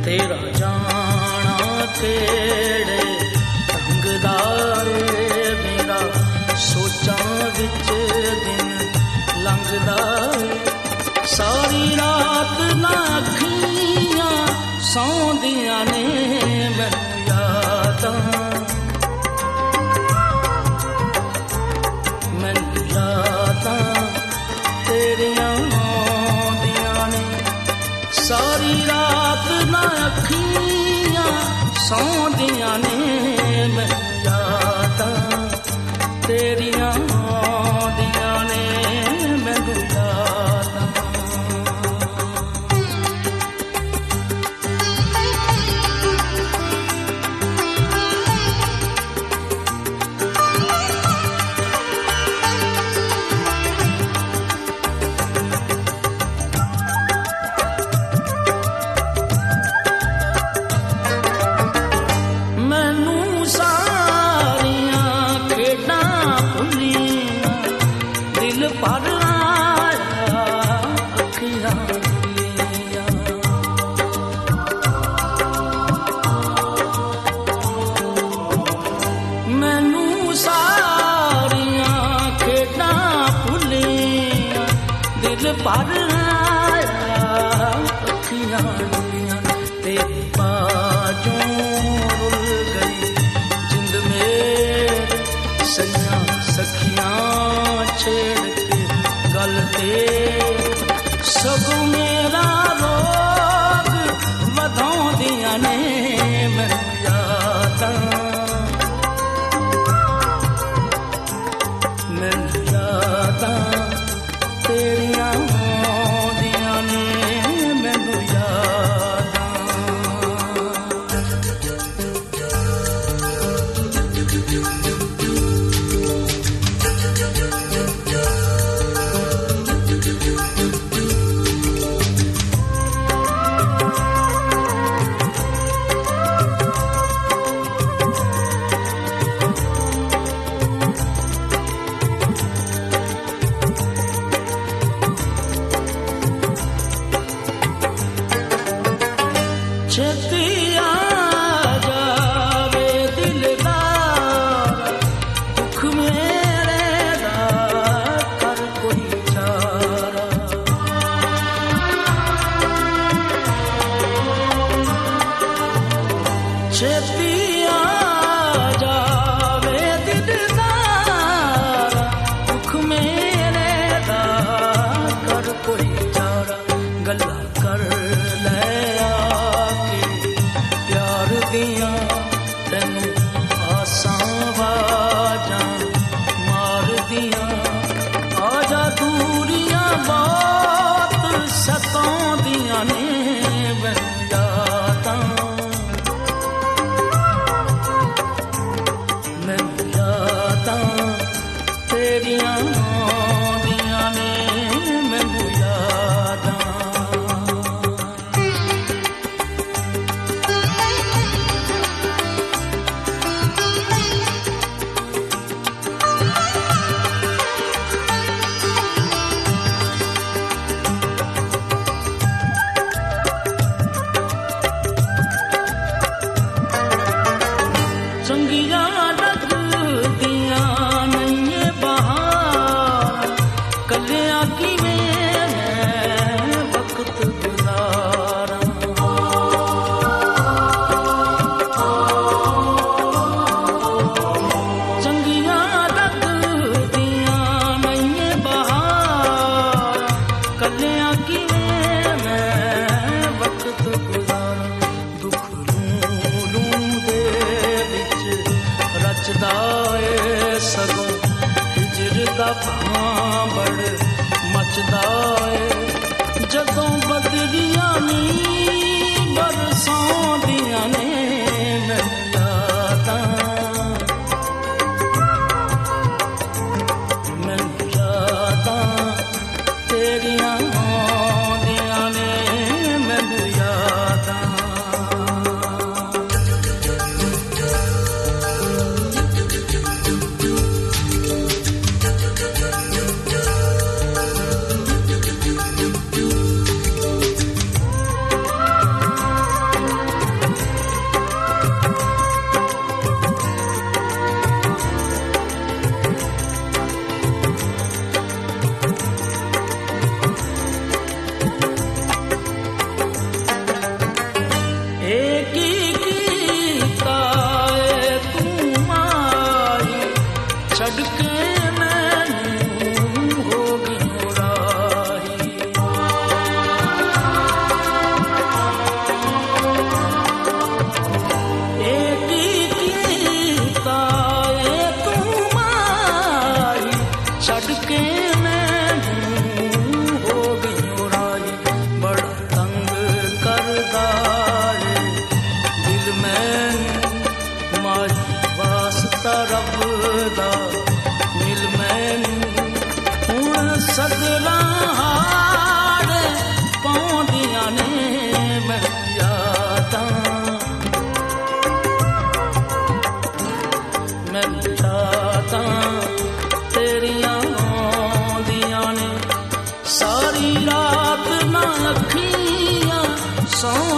ਤੇਰਾ ਜਾਣਾ ਕਿਹੜੇ ਢੰਗ ਦਾ ਏ, ਮੇਰਾ ਸੋਚਾਂ ਵਿੱਚ ਦਿਨ ਲੰਘਦਾ ਏ। ਸਾਰੀ ਰਾਤ ਨਾ ਅੱਖੀਆਂ ਸੌਂਦੀਆਂ ਨੇ, ਮੈਨੂੰ ਯਾਦਾਂ ਤੇਰੀਆਂ ਆਉਂਦੀਆਂ ਨੇ। ਸਾਰੀ ਰਾਤ ਨਾ ਅੱਖੀਆਂ ਸੌਂਦੀਆਂ ਨੇ, ਮੈਨੂੰ ਯਾਦਾਂ ਤੇਰੀਆਂ ਆਉਂਦੀਆਂ ਨੇ, ਮੈਨੂੰ ਯਾਦਾਂ। ਮੈਨੂੰ ਸਾਰੀਆਂ ਖੇਡਾਂ ਭੁੱਲੀਆਂ, ਦਿਲ ਭਰ ਆਇਆ ਅੱਖੀਆਂ ਡੁੱਲੀਆਂ। ਤੇਰੀ ਬਾਝੋਂ ਰੁੱਲ ਗਈ ਜਿੰਦ ਮੇਰੀ, ਸਈਆਂ ਸਖੀਆਂ ਛੇੜ ਕੇ ਗੱਲ ਤੇ ਸਗੋਂ ਮੇਰਾ ਰੋਗ ਵਧਾਉਂਦੀਆਂ ਨੇ, ਮੈਨੂੰ ਯਾਦਾਂ ਮੈਨੂੰ ਯਾਦਾਂ ਤੇਰੀਆਂ ਆਉਂਦੀਆਂ ਨੇ, ਮੈਨੂੰ ਯਾਦਾਂ। ਛੇਤੀ ਆ ਜਾਵੇ ਦਿਲਦਾਰ, ਦੁੱਖ ਮੇਰੇ ਦਾ ਕਰ ਕੋਈ ਚਾਰਾ। ਛੇਤੀ ਆ ਜਾਵੇ ਦਿਲਦਾਰ, ਦੁੱਖ ਮੇਰੇ ਦਾ ਕਰ ਕੋਈ ਚਾਰਾ। ਗੱਲਾਂ ਕਰ ਲੈ ਤੈਨੂੰ ਆਸਾਂ ਵਾਜਾਂ ਮਾਰਦੀਆਂ, ਆਜਾ ਦੂਰੀਆਂ ਬਹੁਤ ਸਤਾਉਂਦੀਆਂ ਨੇ, ਮੈਨੂੰ ਯਾਦਾਂ ਮੈਨੂੰ ਯਾਦਾਂ ਤੇਰੀਆਂ ਆਉਂਦੀਆਂ ਨੇ, ਮੈਨੂੰ ਯਾਦਾਂ। ਸੌ